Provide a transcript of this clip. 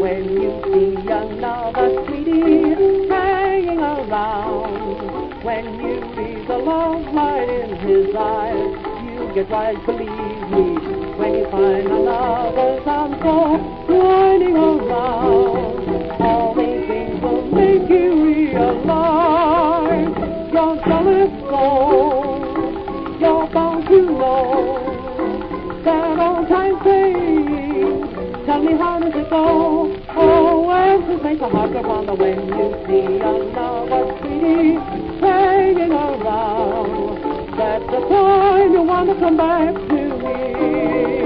When you see another sweetie hanging around, when you see the love light in his eyes, you get right, believe me. When you find another's arms go winding around, all these things will make you realize your jealous soul. You're bound to know that old time saying, tell me how does it go? Oh, well, this makes a heart go wonder when you see another sweetie hanging around. That's the time you want to come back to me.